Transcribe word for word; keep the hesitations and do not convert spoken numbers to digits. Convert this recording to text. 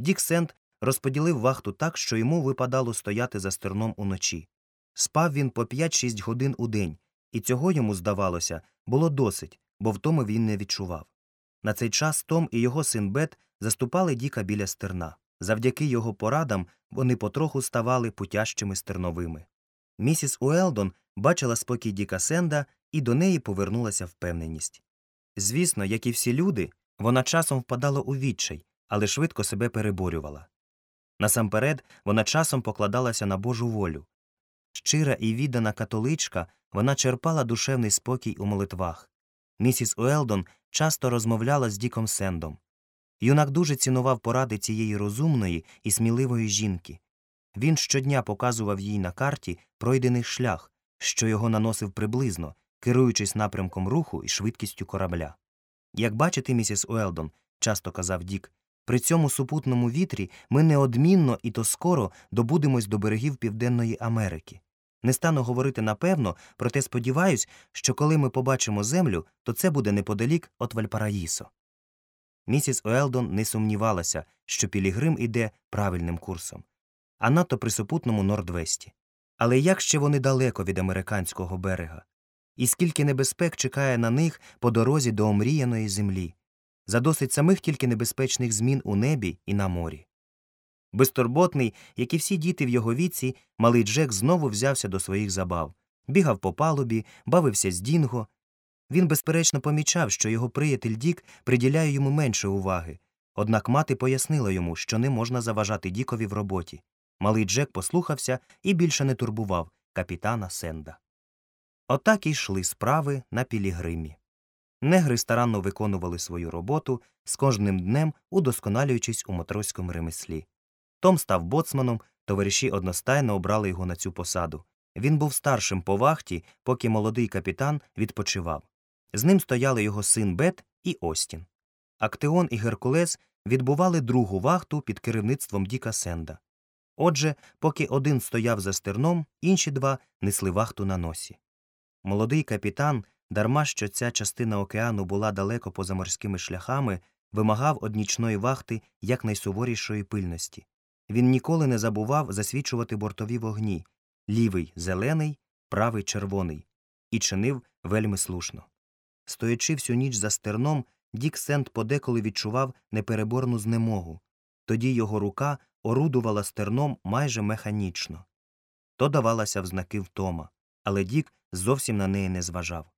Дік Сенд розподілив вахту так, що йому випадало стояти за стерном уночі. Спав він по п'ять-шість годин у день, і цього йому, здавалося, було досить, бо втоми він не відчував. На цей час Том і його син Бет заступали Діка біля стерна. Завдяки його порадам вони потроху ставали путящими стерновими. Місіс Уелдон бачила спокій Діка Сенда, і до неї повернулася впевненість. Звісно, як і всі люди, вона часом впадала у відчай, але швидко себе переборювала. Насамперед, вона часом покладалася на Божу волю. Щира і віддана католичка, вона черпала душевний спокій у молитвах. Місіс Уелдон часто розмовляла з Діком Сендом. Юнак дуже цінував поради цієї розумної і сміливої жінки. Він щодня показував їй на карті пройдений шлях, що його наносив приблизно, керуючись напрямком руху і швидкістю корабля. «Як бачите, місіс Уелдон, – часто казав Дік, – при цьому супутному вітрі ми неодмінно і то скоро добудемось до берегів Південної Америки. Не стану говорити напевно, проте сподіваюсь, що коли ми побачимо землю, то це буде неподалік от Вальпараїсо». Місіс Уелдон не сумнівалася, що Пілігрим іде правильним курсом, а надто при супутному Нордвесті. Але як ще вони далеко від американського берега? І скільки небезпек чекає на них по дорозі до омріяної землі, за досить самих тільки небезпечних змін у небі і на морі. Безтурботний, як і всі діти в його віці, малий Джек знову взявся до своїх забав. Бігав по палубі, бавився з Дінго. Він, безперечно, помічав, що його приятель Дік приділяє йому менше уваги. Однак мати пояснила йому, що не можна заважати Дікові в роботі. Малий Джек послухався і більше не турбував капітана Сенда. Отак і йшли справи на Пілігримі. Негри старанно виконували свою роботу, з кожним днем удосконалюючись у матросському ремеслі. Том став боцманом, товариші одностайно обрали його на цю посаду. Він був старшим по вахті, поки молодий капітан відпочивав. З ним стояли його син Бет і Остін. Актеон і Геркулес відбували другу вахту під керівництвом Діка Сенда. Отже, поки один стояв за стерном, інші два несли вахту на носі. Молодий капітан, дарма що ця частина океану була далеко поза морськими шляхами, вимагав од нічної вахти якнайсуворішої пильності. Він ніколи не забував засвічувати бортові вогні – лівий – зелений, правий – червоний – і чинив вельми слушно. Стоячи всю ніч за стерном, Дік Сенд подеколи відчував непереборну знемогу. Тоді його рука орудувала стерном майже механічно. То давалася в знаки втома, але Дік зовсім на неї не зважав.